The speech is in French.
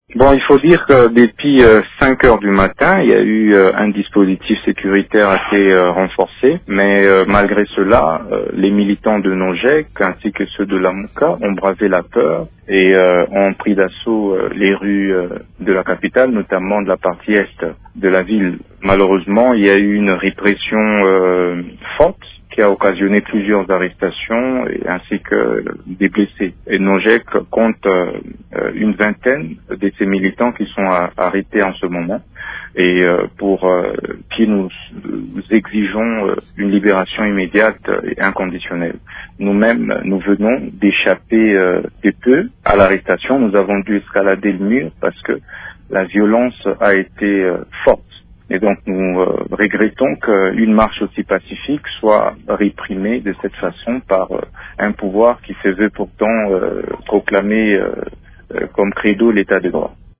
Bon, il faut dire que depuis 5 heures du matin, il y a eu un dispositif sécuritaire assez renforcé, mais malgré cela, les militants de Nojek ainsi que ceux de la Mouka ont bravé la peur et ont pris d'assaut les rues de la capitale, notamment de la partie est de la ville. Malheureusement, il y a eu une répression forte qui a occasionné plusieurs arrestations ainsi que des blessés. Et Nojek compte une vingtaine de ces militants qui sont arrêtés en ce moment et pour qui nous exigeons une libération immédiate et inconditionnelle. Nous-mêmes, nous venons d'échapper de peu à l'arrestation. Nous avons dû escalader le mur parce que la violence a été forte. Et donc nous regrettons qu'une marche aussi pacifique soit réprimée de cette façon par un pouvoir qui se veut pourtant proclamer comme credo l'état de droit.